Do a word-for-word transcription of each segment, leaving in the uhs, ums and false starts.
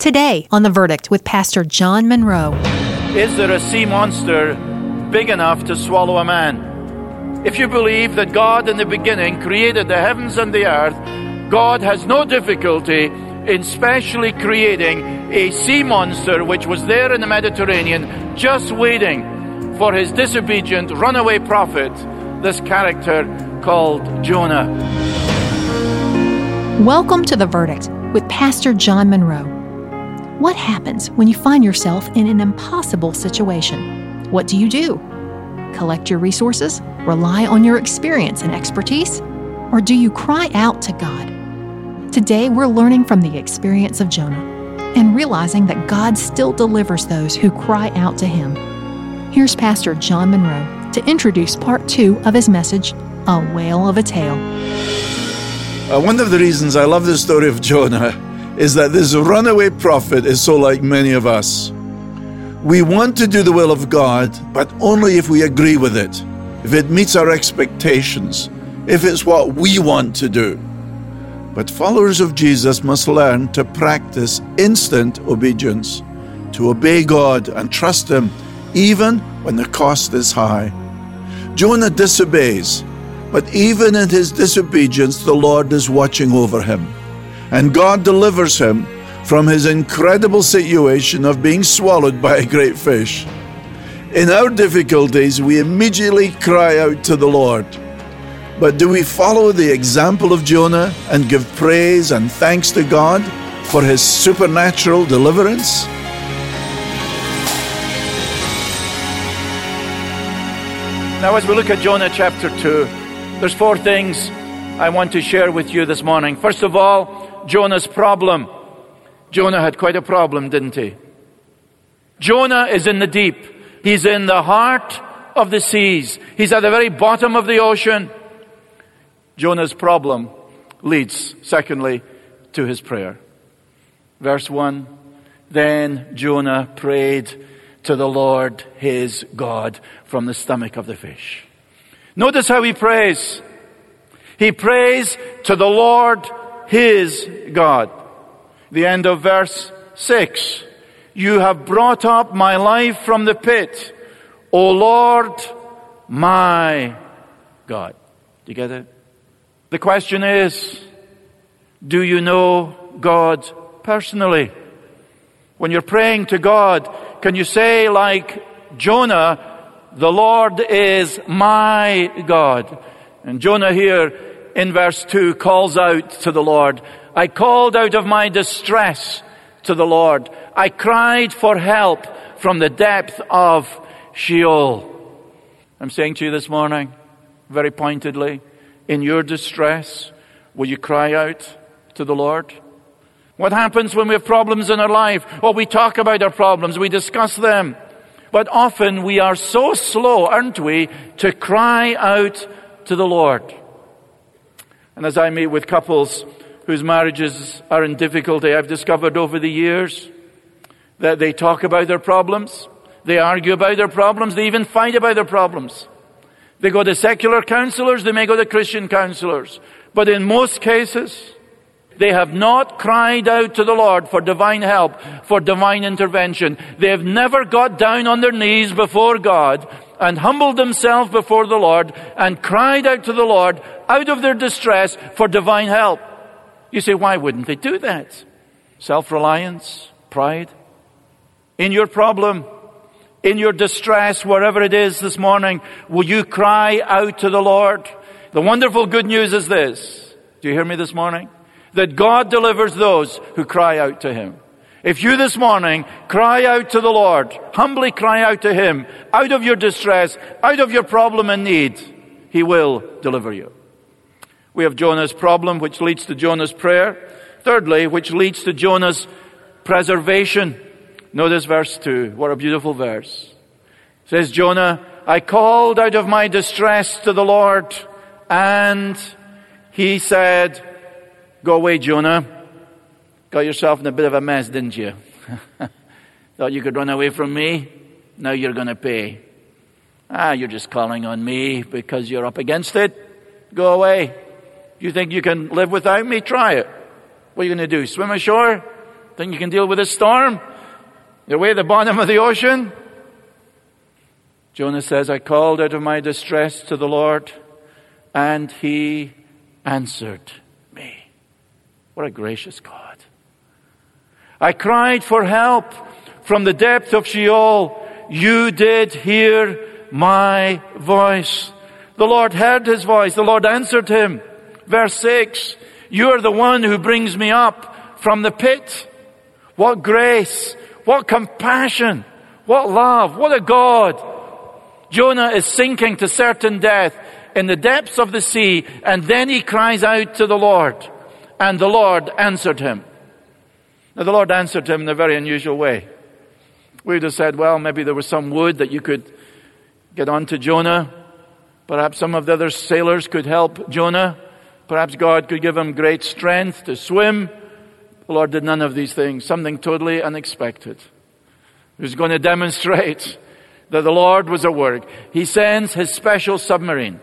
Today on The Verdict with Pastor John Monroe. Is there a sea monster big enough to swallow a man? If you believe that God in the beginning created the heavens and the earth, God has no difficulty in specially creating a sea monster which was there in the Mediterranean, just waiting for his disobedient runaway prophet, this character called Jonah. Welcome to The Verdict with Pastor John Monroe. What happens when you find yourself in an impossible situation? What do you do? Collect your resources? Rely on your experience and expertise? Or do you cry out to God? Today, we're learning from the experience of Jonah and realizing that God still delivers those who cry out to Him. Here's Pastor John Monroe to introduce part two of his message, A Whale of a Tale. Uh, one of the reasons I love the story of Jonah is that this runaway prophet is so like many of us. We want to do the will of God, but only if we agree with it, if it meets our expectations, if it's what we want to do. But followers of Jesus must learn to practice instant obedience, to obey God and trust Him, even when the cost is high. Jonah disobeys, but even in his disobedience, the Lord is watching over him. And God delivers him from his incredible situation of being swallowed by a great fish. In our difficulties, we immediately cry out to the Lord. But do we follow the example of Jonah and give praise and thanks to God for his supernatural deliverance? Now, as we look at Jonah chapter two, there's four things I want to share with you this morning. First of all, Jonah's problem. Jonah had quite a problem, didn't he? Jonah is in the deep. He's in the heart of the seas. He's at the very bottom of the ocean. Jonah's problem leads, secondly, to his prayer. Verse one, then Jonah prayed to the Lord his God from the stomach of the fish. Notice how he prays. He prays to the Lord his God. The end of verse six. You have brought up my life from the pit, O Lord, my God. Do you get it? The question is, do you know God personally? When you're praying to God, can you say like Jonah, the Lord is my God? And Jonah here in verse two calls out to the Lord. I called out of my distress to the Lord. I cried for help from the depth of Sheol. I'm saying to you this morning, very pointedly, in your distress, will you cry out to the Lord? What happens when we have problems in our life? Well, we talk about our problems, we discuss them. But often we are so slow, aren't we, to cry out to the Lord. And as I meet with couples whose marriages are in difficulty, I've discovered over the years that they talk about their problems, they argue about their problems, they even fight about their problems. They go to secular counselors, they may go to Christian counselors. But in most cases, they have not cried out to the Lord for divine help, for divine intervention. They have never got down on their knees before God and humbled themselves before the Lord and cried out to the Lord out of their distress for divine help. You say, why wouldn't they do that? Self-reliance, pride. In your problem, in your distress, wherever it is this morning, will you cry out to the Lord? The wonderful good news is this. Do you hear me this morning? That God delivers those who cry out to Him. If you this morning cry out to the Lord, humbly cry out to Him, out of your distress, out of your problem and need, He will deliver you. We have Jonah's problem, which leads to Jonah's prayer. Thirdly, which leads to Jonah's preservation. Notice verse two. What a beautiful verse. It says, Jonah, I called out of my distress to the Lord, and He said, go away, Jonah. Got yourself in a bit of a mess, didn't you? Thought you could run away from me? Now you're going to pay. Ah, you're just calling on me because you're up against it. Go away. You think you can live without me? Try it. What are you going to do? Swim ashore? Think you can deal with this storm? You're way at the bottom of the ocean? Jonah says, I called out of my distress to the Lord, and he answered me. What a gracious God. I cried for help from the depth of Sheol. You did hear my voice. The Lord heard his voice. The Lord answered him. Verse six, you are the one who brings me up from the pit. What grace, what compassion, what love, what a God. Jonah is sinking to certain death in the depths of the sea, and then he cries out to the Lord, and the Lord answered him. Now the Lord answered him in a very unusual way. We would have said, well, maybe there was some wood that you could get onto Jonah. Perhaps some of the other sailors could help Jonah. Perhaps God could give him great strength to swim. The Lord did none of these things. Something totally unexpected. He was going to demonstrate that the Lord was at work. He sends his special submarine.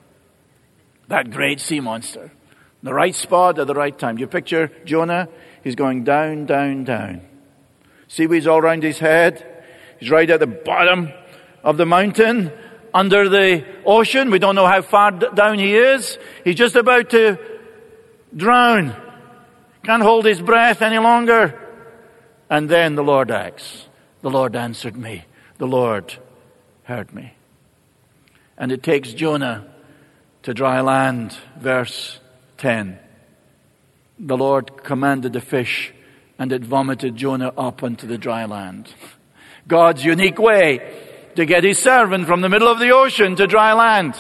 That great sea monster. The right spot at the right time. You picture Jonah? He's going down, down, down. Seaweed's all around his head. He's right at the bottom of the mountain, under the ocean. We don't know how far down he is. He's just about to drown. Can't hold his breath any longer. And then the Lord acts. The Lord answered me. The Lord heard me. And it takes Jonah to dry land. Verse ten. The Lord commanded the fish, and it vomited Jonah up onto the dry land. God's unique way to get his servant from the middle of the ocean to dry land.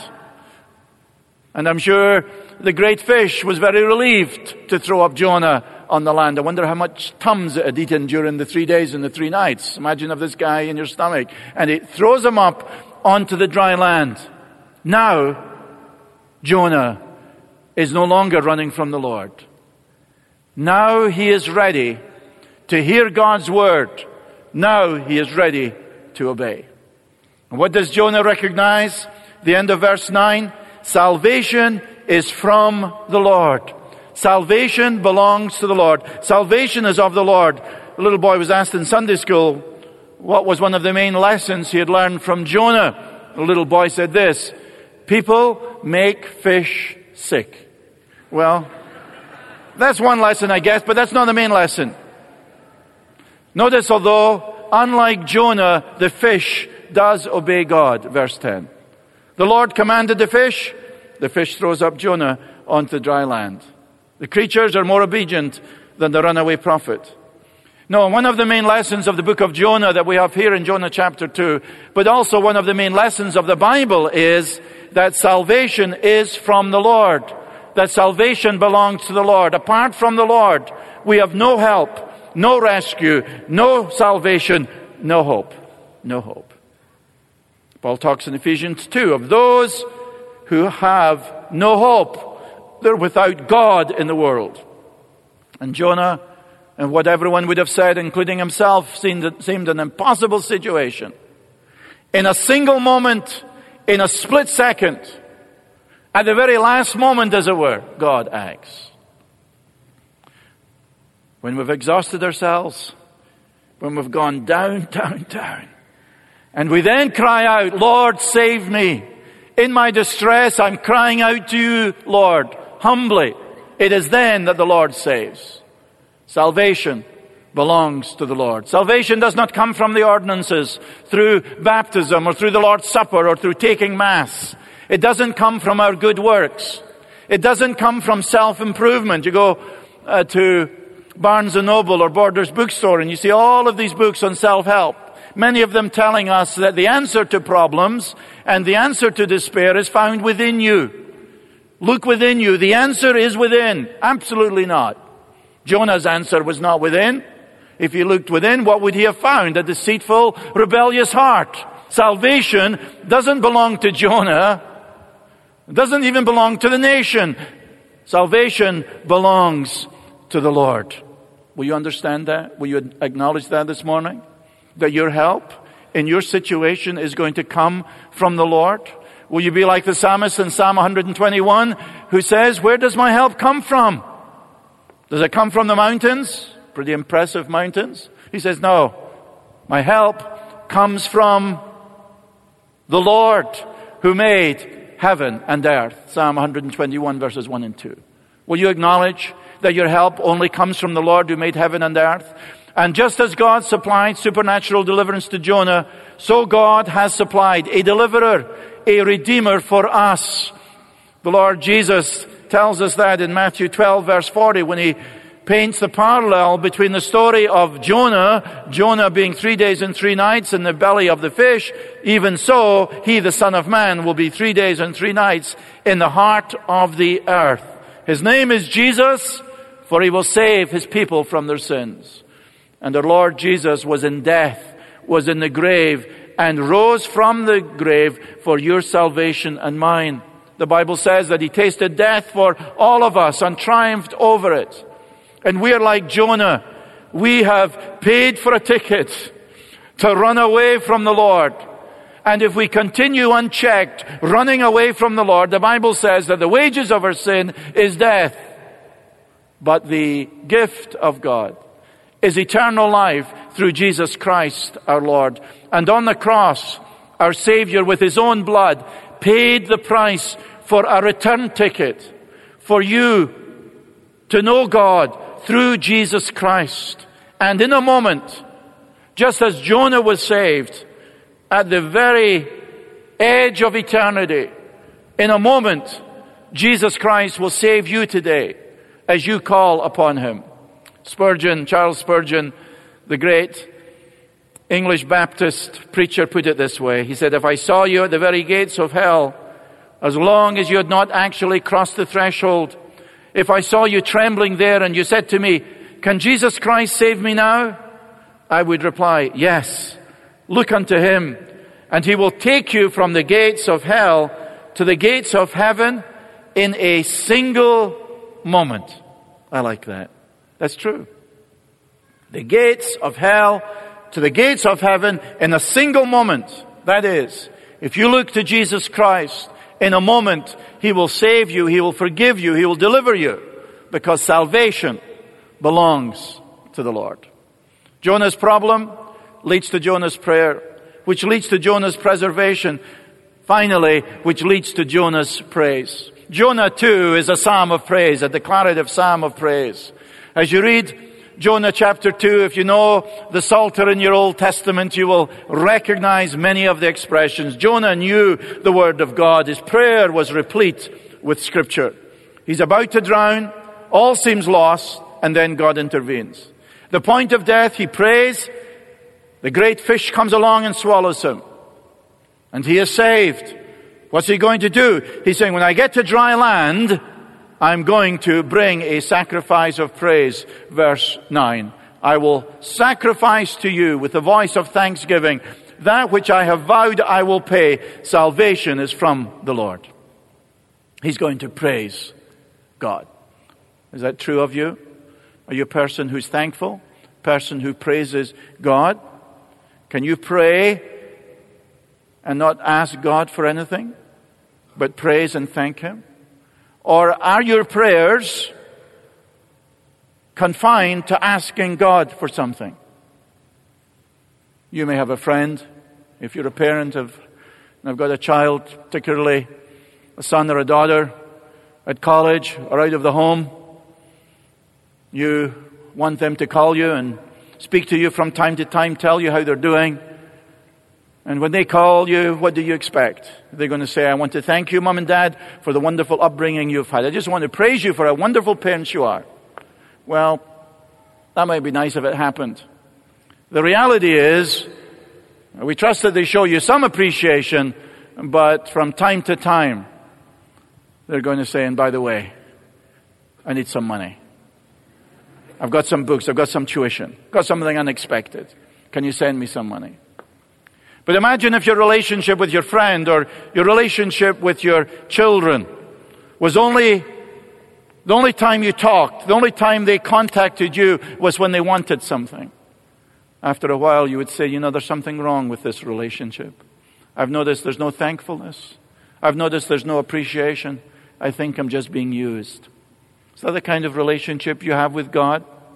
And I'm sure the great fish was very relieved to throw up Jonah on the land. I wonder how much Tums it had eaten during the three days and the three nights. Imagine of this guy in your stomach. And it throws him up onto the dry land. Now, Jonah is no longer running from the Lord. Now he is ready to hear God's word. Now he is ready to obey. And what does Jonah recognize? The end of verse nine. Salvation is from the Lord. Salvation belongs to the Lord. Salvation is of the Lord. The little boy was asked in Sunday school what was one of the main lessons he had learned from Jonah. The little boy said this: people make fish sick. Well, that's one lesson, I guess, but that's not the main lesson. Notice, although, unlike Jonah, the fish does obey God. Verse ten. The Lord commanded the fish. The fish throws up Jonah onto dry land. The creatures are more obedient than the runaway prophet. No, one of the main lessons of the book of Jonah that we have here in Jonah chapter two, but also one of the main lessons of the Bible is that salvation is from the Lord. That salvation belongs to the Lord. Apart from the Lord, we have no help, no rescue, no salvation, no hope. No hope. Paul talks in Ephesians two of those who have no hope. They're without God in the world. And Jonah, and what everyone would have said, including himself, seemed, seemed an impossible situation. In a single moment, in a split second, at the very last moment, as it were, God acts. When we've exhausted ourselves, when we've gone down, down, down, and we then cry out, Lord, save me. In my distress, I'm crying out to you, Lord, humbly. It is then that the Lord saves. Salvation belongs to the Lord. Salvation does not come from the ordinances through baptism or through the Lord's Supper or through taking Mass. It doesn't come from our good works. It doesn't come from self-improvement. You go uh, to Barnes and Noble or Borders Bookstore and you see all of these books on self-help. Many of them telling us that the answer to problems and the answer to despair is found within you. Look within you. The answer is within. Absolutely not. Jonah's answer was not within. If he looked within, what would he have found? A deceitful, rebellious heart. Salvation doesn't belong to Jonah. It doesn't even belong to the nation. Salvation belongs to the Lord. Will you understand that? Will you acknowledge that this morning? That your help in your situation is going to come from the Lord? Will you be like the psalmist in Psalm one twenty-one who says, where does my help come from? Does it come from the mountains? Pretty impressive mountains. He says, no, my help comes from the Lord who made heaven and earth. Psalm one twenty-one verses one and two. Will you acknowledge that your help only comes from the Lord who made heaven and earth? And just as God supplied supernatural deliverance to Jonah, so God has supplied a deliverer, a redeemer for us. The Lord Jesus tells us that in Matthew twelve verse forty when he paints the parallel between the story of Jonah, Jonah being three days and three nights in the belly of the fish. Even so, he, the Son of Man, will be three days and three nights in the heart of the earth. His name is Jesus, for he will save his people from their sins. And our Lord Jesus was in death, was in the grave, and rose from the grave for your salvation and mine. The Bible says that he tasted death for all of us and triumphed over it. And we are like Jonah. We have paid for a ticket to run away from the Lord. And if we continue unchecked, running away from the Lord, the Bible says that the wages of our sin is death. But the gift of God is eternal life through Jesus Christ our Lord. And on the cross, our Savior with his own blood paid the price for a return ticket for you to know God through Jesus Christ. And in a moment, just as Jonah was saved at the very edge of eternity, in a moment, Jesus Christ will save you today as you call upon him. Spurgeon, Charles Spurgeon, the great English Baptist preacher, put it this way. He said, if I saw you at the very gates of hell, as long as you had not actually crossed the threshold, if I saw you trembling there and you said to me, can Jesus Christ save me now? I would reply, yes. Look unto him, and he will take you from the gates of hell to the gates of heaven in a single moment. I like that. That's true. The gates of hell to the gates of heaven in a single moment. That is, if you look to Jesus Christ, in a moment, he will save you, he will forgive you, he will deliver you, because salvation belongs to the Lord. Jonah's problem leads to Jonah's prayer, which leads to Jonah's preservation, finally, which leads to Jonah's praise. Jonah too is a psalm of praise, a declarative psalm of praise. As you read Jonah chapter two, if you know the Psalter in your Old Testament, you will recognize many of the expressions. Jonah knew the word of God. His prayer was replete with scripture. He's about to drown. All seems lost. And then God intervenes. The point of death, he prays. The great fish comes along and swallows him. And he is saved. What's he going to do? He's saying, when I get to dry land, I'm going to bring a sacrifice of praise. Verse nine. I will sacrifice to you with the voice of thanksgiving. That which I have vowed I will pay. Salvation is from the Lord. He's going to praise God. Is that true of you? Are you a person who's thankful? A person who praises God? Can you pray and not ask God for anything, but praise and thank him? Or are your prayers confined to asking God for something? You may have a friend, if you're a parent of, and I've got a child, particularly a son or a daughter at college or out of the home. You want them to call you and speak to you from time to time, tell you how they're doing. And when they call you, what do you expect? They're going to say, I want to thank you, Mom and Dad, for the wonderful upbringing you've had. I just want to praise you for how wonderful parents you are. Well, that might be nice if it happened. The reality is, we trust that they show you some appreciation, but from time to time, they're going to say, and by the way, I need some money. I've got some books, I've got some tuition, I've got something unexpected. Can you send me some money? But imagine if your relationship with your friend or your relationship with your children was only, the only time you talked, the only time they contacted you was when they wanted something. After a while you would say, you know, there's something wrong with this relationship. I've noticed there's no thankfulness. I've noticed there's no appreciation. I think I'm just being used. Is that the kind of relationship you have with God?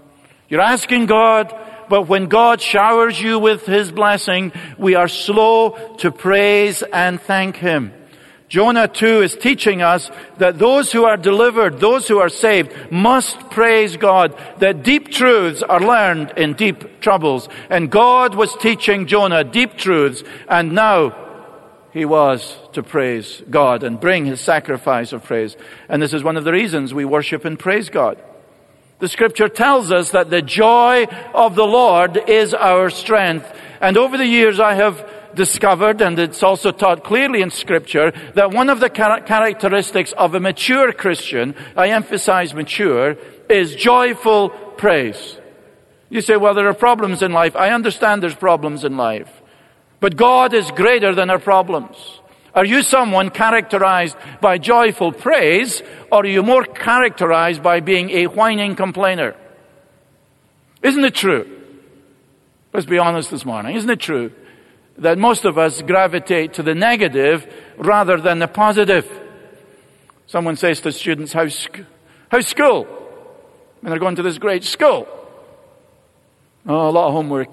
You're asking God, but when God showers you with His blessing, we are slow to praise and thank Him. Jonah two is teaching us that those who are delivered, those who are saved, must praise God, that deep truths are learned in deep troubles. And God was teaching Jonah deep truths, and now he was to praise God and bring his sacrifice of praise. And this is one of the reasons we worship and praise God. The scripture tells us that the joy of the Lord is our strength. And over the years I have discovered, and it's also taught clearly in scripture, that one of the char- characteristics of a mature Christian, I emphasize mature, is joyful praise. You say, well, there are problems in life. I understand there's problems in life. But God is greater than our problems. Are you someone characterized by joyful praise, or are you more characterized by being a whining complainer? Isn't it true? Let's be honest this morning. Isn't it true that most of us gravitate to the negative rather than the positive? Someone says to students, how's, sc- how's school? And they're going to this great school. Oh, a lot of homework.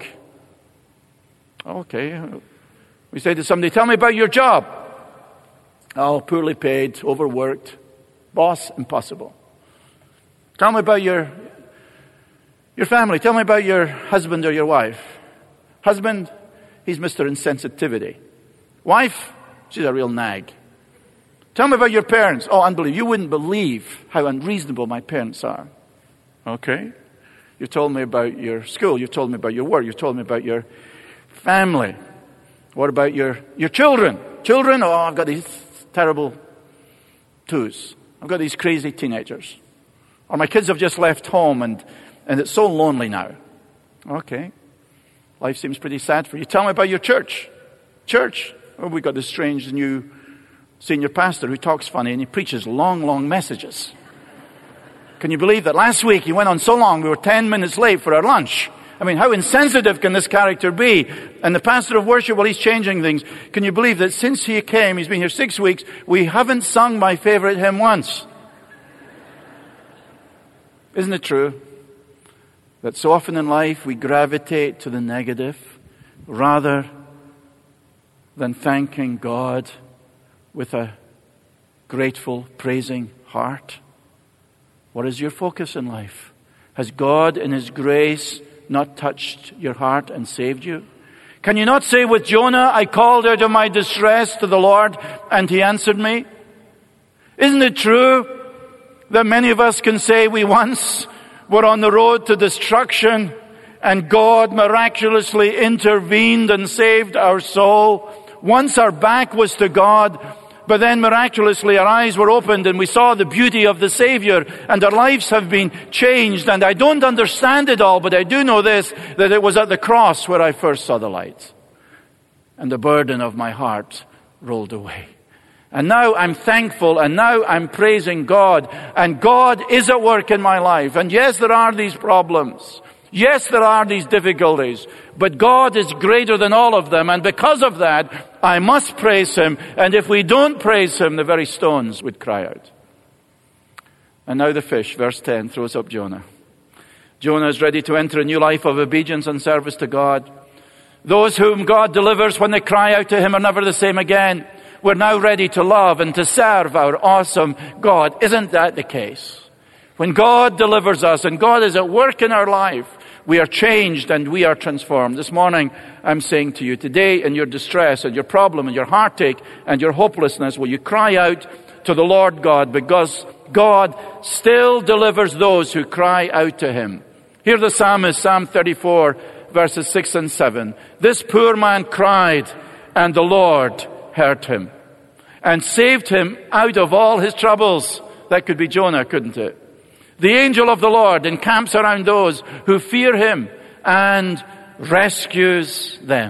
Okay. We say to somebody, tell me about your job. Oh, poorly paid, overworked. Boss, impossible. Tell me about your, your family. Tell me about your husband or your wife. Husband, he's Mister Insensitivity. Wife, she's a real nag. Tell me about your parents. Oh, unbelievable. You wouldn't believe how unreasonable my parents are. Okay. You told me about your school. You told me about your work. You told me about your family. What about your, your children? Children, oh, I've got these terrible twos. I've got these crazy teenagers. Or my kids have just left home and, and it's so lonely now. Okay. Life seems pretty sad for you. Tell me about your church. Church. Oh, we've got this strange new senior pastor who talks funny and he preaches long, long messages. Can you believe that? Last week he went on so long we were ten minutes late for our lunch. I mean, how insensitive can this character be? And the pastor of worship, well, he's changing things. Can you believe that since he came, he's been here six weeks, we haven't sung my favorite hymn once? Isn't it true that so often in life we gravitate to the negative rather than thanking God with a grateful, praising heart? What is your focus in life? Has God in His grace not touched your heart and saved you? Can you not say with Jonah, I called out of my distress to the Lord and He answered me? Isn't it true that many of us can say we once were on the road to destruction and God miraculously intervened and saved our soul? Once our back was to God, but then miraculously our eyes were opened and we saw the beauty of the Savior and our lives have been changed. And I don't understand it all, but I do know this, that it was at the cross where I first saw the light. And the burden of my heart rolled away. And now I'm thankful and now I'm praising God. And God is at work in my life. And yes, there are these problems. Yes, there are these difficulties, but God is greater than all of them. And because of that, I must praise Him. And if we don't praise Him, the very stones would cry out. And now the fish, verse ten, throws up Jonah. Jonah is ready to enter a new life of obedience and service to God. Those whom God delivers when they cry out to Him are never the same again. We're now ready to love and to serve our awesome God. Isn't that the case? When God delivers us and God is at work in our life, we are changed and we are transformed. This morning, I'm saying to you, today in your distress and your problem and your heartache and your hopelessness, will you cry out to the Lord God, because God still delivers those who cry out to Him. Hear the psalmist, Psalm thirty-four, verses six and seven. This poor man cried, and the Lord heard him and saved him out of all his troubles. That could be Jonah, couldn't it? The angel of the Lord encamps around those who fear Him and rescues them.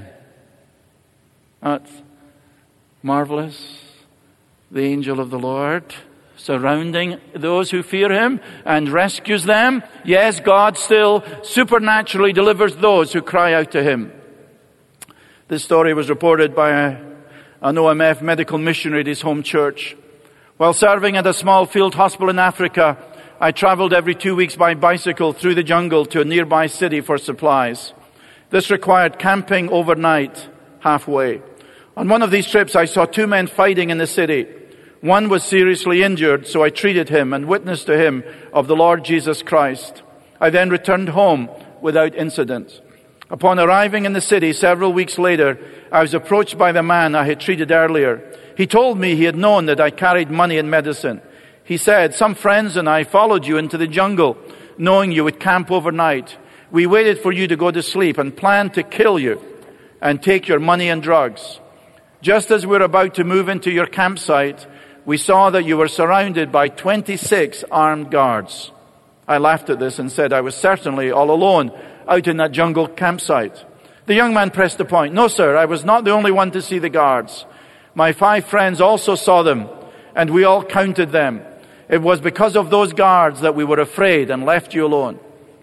That's marvelous. The angel of the Lord surrounding those who fear Him and rescues them. Yes, God still supernaturally delivers those who cry out to Him. This story was reported by a, an O M F medical missionary at his home church. While serving at a small field hospital in Africa, I traveled every two weeks by bicycle through the jungle to a nearby city for supplies. This required camping overnight halfway. On one of these trips, I saw two men fighting in the city. One was seriously injured, so I treated him and witnessed to him of the Lord Jesus Christ. I then returned home without incident. Upon arriving in the city several weeks later, I was approached by the man I had treated earlier. He told me he had known that I carried money and medicine. He said, "Some friends and I followed you into the jungle, knowing you would camp overnight. We waited for you to go to sleep and planned to kill you and take your money and drugs. Just as we were about to move into your campsite, we saw that you were surrounded by twenty-six armed guards." I laughed at this and said I was certainly all alone out in that jungle campsite. The young man pressed the point. "No, sir, I was not the only one to see the guards. My five friends also saw them, and we all counted them. It was because of those guards that we were afraid and left you alone."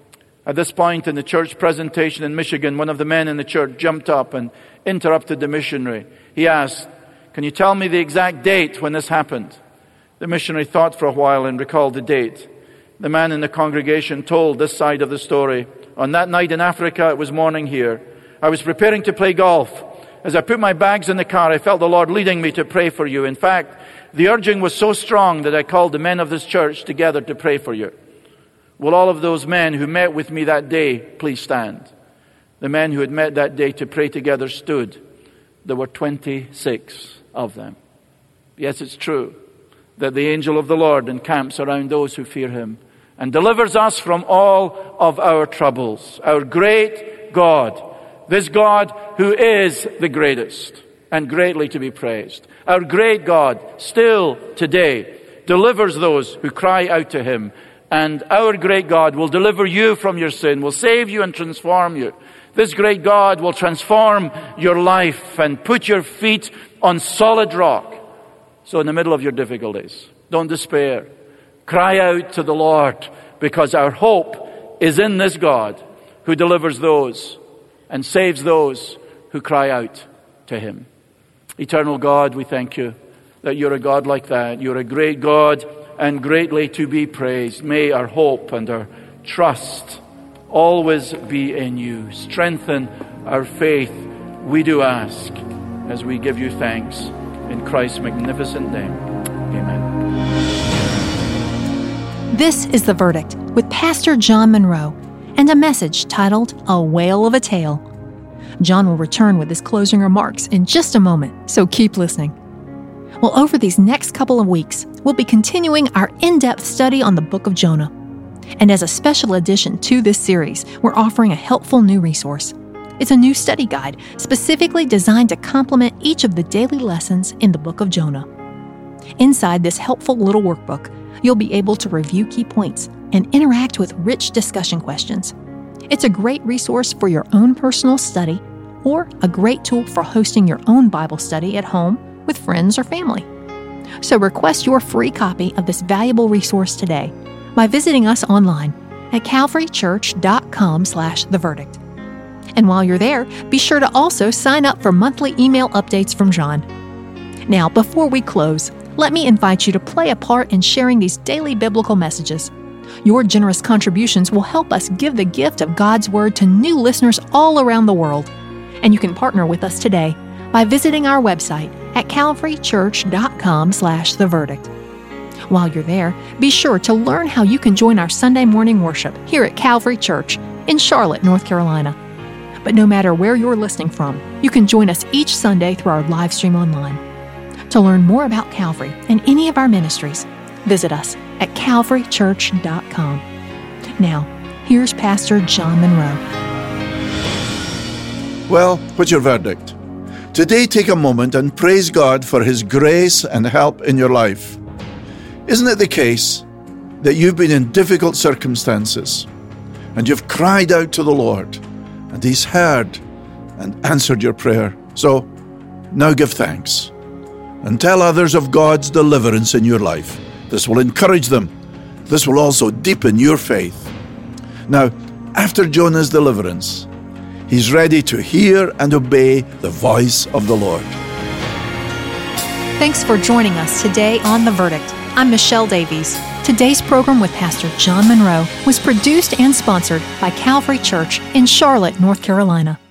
At this point in the church presentation in Michigan, one of the men in the church jumped up and interrupted the missionary. He asked, "Can you tell me the exact date when this happened?" The missionary thought for a while and recalled the date. The man in the congregation told this side of the story. "On that night in Africa, it was morning here. I was preparing to play golf. As I put my bags in the car, I felt the Lord leading me to pray for you. In fact, the urging was so strong that I called the men of this church together to pray for you. Will all of those men who met with me that day please stand?" The men who had met that day to pray together stood. There were twenty-six of them. Yes, it's true that the angel of the Lord encamps around those who fear him and delivers us from all of our troubles. Our great God, this God who is the greatest and greatly to be praised. Our great God still today delivers those who cry out to him. And our great God will deliver you from your sin, will save you and transform you. This great God will transform your life and put your feet on solid rock. So in the middle of your difficulties, don't despair. Cry out to the Lord, because our hope is in this God who delivers those and saves those who cry out to him. Eternal God, we thank you that you're a God like that. You're a great God and greatly to be praised. May our hope and our trust always be in you. Strengthen our faith, we do ask, as we give you thanks in Christ's magnificent name. Amen. This is The Verdict with Pastor John Monroe and a message titled A Whale of a Tale. John will return with his closing remarks in just a moment, so keep listening. Well, over these next couple of weeks, we'll be continuing our in-depth study on the book of Jonah. And as a special addition to this series, we're offering a helpful new resource. It's a new study guide specifically designed to complement each of the daily lessons in the book of Jonah. Inside this helpful little workbook, you'll be able to review key points and interact with rich discussion questions. It's a great resource for your own personal study or a great tool for hosting your own Bible study at home with friends or family. So request your free copy of this valuable resource today by visiting us online at calvarychurch.com slash the verdict. And while you're there, be sure to also sign up for monthly email updates from John. Now, before we close, let me invite you to play a part in sharing these daily biblical messages. Your generous contributions will help us give the gift of God's Word to new listeners all around the world. And you can partner with us today by visiting our website at calvarychurch.com slash the verdict. While you're there, be sure to learn how you can join our Sunday morning worship here at Calvary Church in Charlotte, North Carolina. But no matter where you're listening from, you can join us each Sunday through our live stream online. To learn more about Calvary and any of our ministries, visit us at calvary church dot com. Now, here's Pastor John Monroe. Well, what's your verdict? Today, take a moment and praise God for His grace and help in your life. Isn't it the case that you've been in difficult circumstances and you've cried out to the Lord and He's heard and answered your prayer? So, now give thanks and tell others of God's deliverance in your life. This will encourage them. This will also deepen your faith. Now, after Jonah's deliverance, he's ready to hear and obey the voice of the Lord. Thanks for joining us today on The Verdict. I'm Michelle Davies. Today's program with Pastor John Monroe was produced and sponsored by Calvary Church in Charlotte, North Carolina.